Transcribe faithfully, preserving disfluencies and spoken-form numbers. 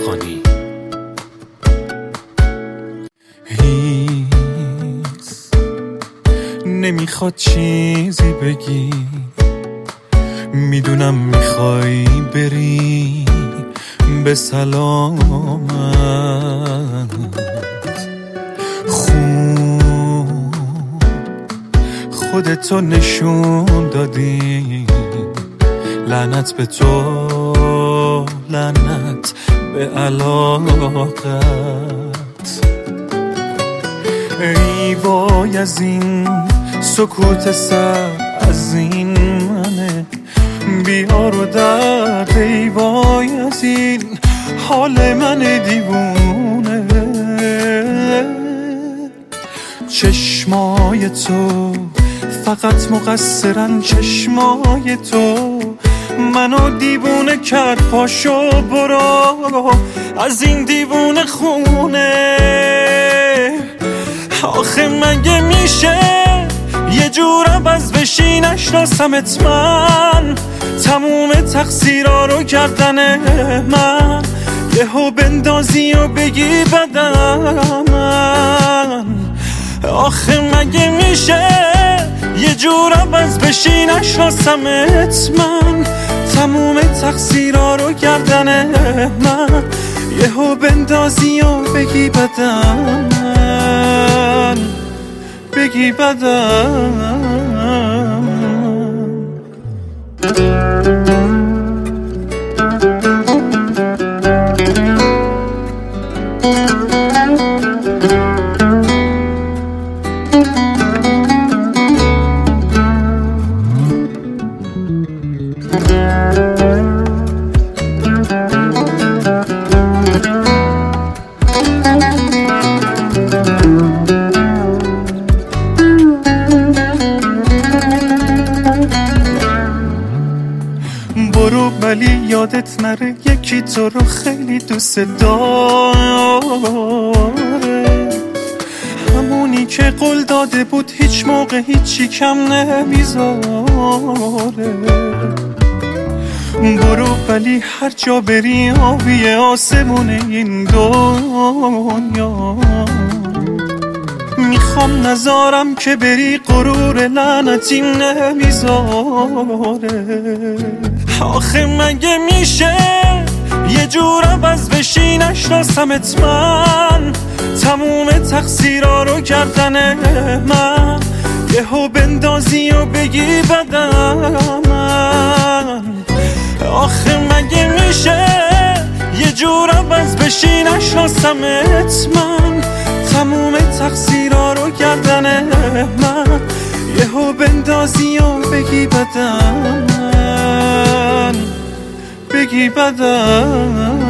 خانی. هیس نمیخواد چیزی بگی، میدونم میخوای بری به سلامت. خوب خودتو نشون دادی، لعنت به تو، لعنت به علاقت. ای وای از این سکوت سر، از این منه بیار و درد. ای وای از این حال من دیوونه. چشمای تو فقط مقصرن، چشمای تو منو دیوونه کرد. پاشو برو از این دیوونه خونه. آخه مگه میشه یه جور عوض بشی نشناسمت من؟ تموم تقصیرها رو کردن من، یهو بندازی و بگی بدم من. آخه مگه میشه یه جور عوض بشی نشناسمت من؟ تموم تقصیرها رو کردن من، یهو بندازی و بگی بدم من، بگی بدم. برو ولی یادت نره یکی تو رو خیلی دوست داره، همونی که قول داده بود هیچ موقع هیچی کم نمیذاره. برو ولی هر جا بری آبی آسمون این دنیا. میخوام نذارم که بری غرور لعنتی نمیذاره. آخه مگه میشه یه جور عوض بشی نشناسمت من؟ تموم تقصیرها رو کردن من، یهو بندازی و بگی بدم من. آخه مگه میشه یه جور عوض بشی نشناسمت من؟ تموم تقصیرها رو کردن من، یهو بندازی و بگی بدم من، بگی بدم.